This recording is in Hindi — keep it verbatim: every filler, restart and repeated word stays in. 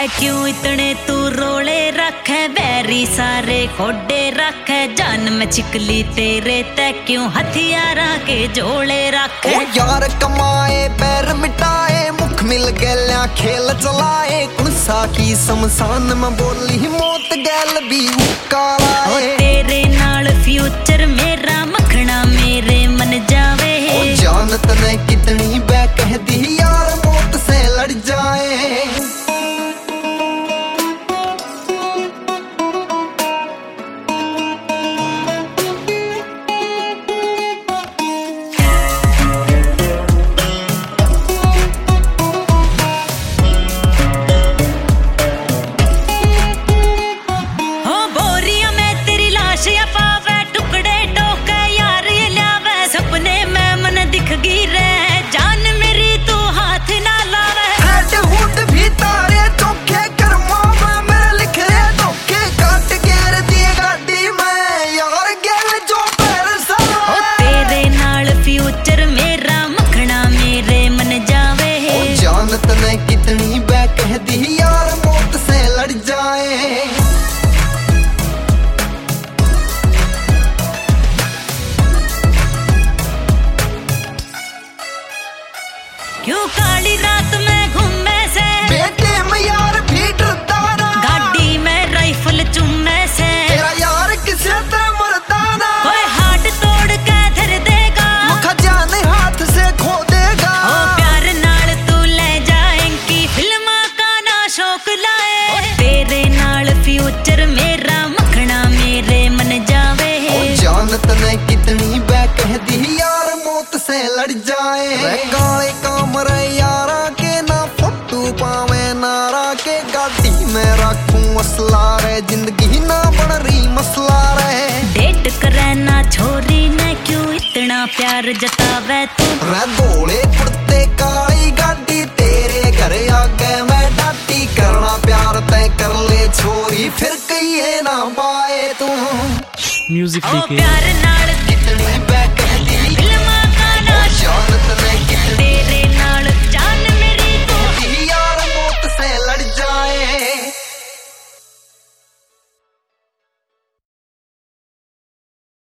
है क्यों इतने तू रोले रखे बैरी सारे खोडे रखे जान में चिकली तेरे ते क्यों हथियारा के जोड़े रखे। ओ यार कमाए पैर मिटाए मुख मिल गया खेल चलाए कुसा की शमशान में बोली मौत गैल भी कालाए। तेरे नाल फ्यूचर मेरा मखना मेरे मन जावे। ओ जानत ने कितनी बै कह दी यार मौत से लड़ जाए। तने कितनी बै कह दी यार मौत से लड़ जाए। क्यों काली रात में घूमे से बेटे में यार भी डरता ना गाड़ी में राइफल चुमे से तेरा यार किसे तरह मरता ना कोई हाथ तोड़ के धर देगा मुखा जाने हाथ से खो देगा। ओ प्यार नाल तू ले जाएंगी फिल्मा का ना शौक लाए तेरे नाल फ्यूचर मेरा मखना मेरे मन जावे। ओ जानत ने कितनी बै कह दी यार मौत से लड़ जाए। गाले कामरे यारा के ना फोटू पावे नारा के गाड़ी में रखूं असला रे जिंदगी ना बन रही मसला रे। डेट करे ना छोरी ने क्यों इतना प्यार जतावे तू रे धोले कुर्ते काली गाड़ी तेरे घर आगे मैं डाटी करना प्यार तय कर ले छोरी फिर कहिए ना पाए तू म्यूजिक प्यार नाल